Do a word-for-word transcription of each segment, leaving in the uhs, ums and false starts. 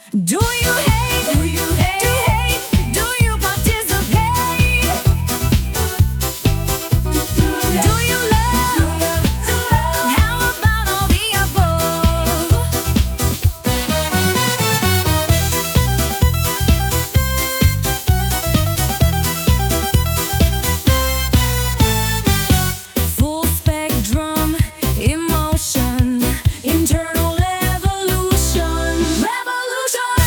Do you hate? Do you hate? Do you hate? Do you participate? Do you love? How about all the above? Full spectrum emotion, internal evolution, revolution.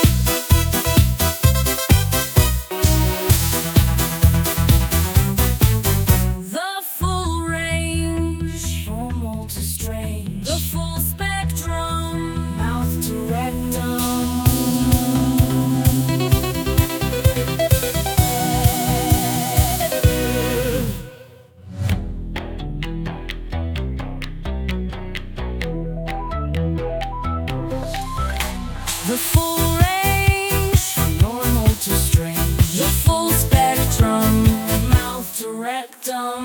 The full range, normal to strange. The full spectrum, mouth to rectum. The full range, from normal to strange. The full spectrum, mouth to rectum.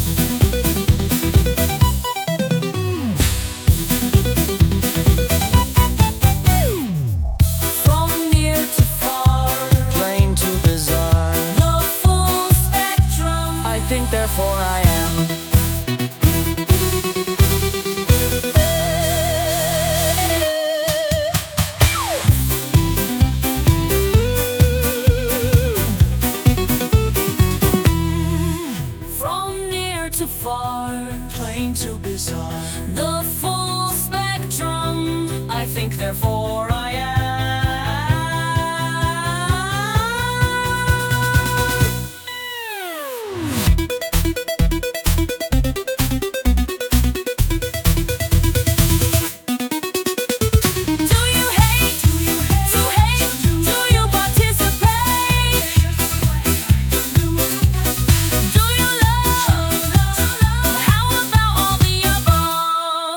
From near to far, Plain to bizarre, the full spectrum. I think therefore I am. From near to far, Plain to bizarre, the full spectrum. I think therefore I am. Do you hate? Do you hate? Do hate? Do you participate? Do you love? How about all the above?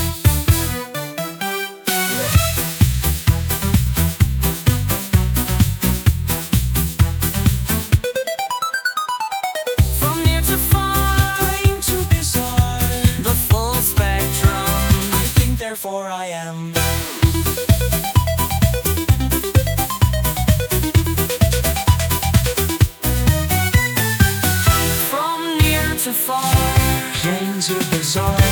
From near to far, Plain to bizarre, the full spectrum. I think therefore I am. From near to far, Plain to bizarre,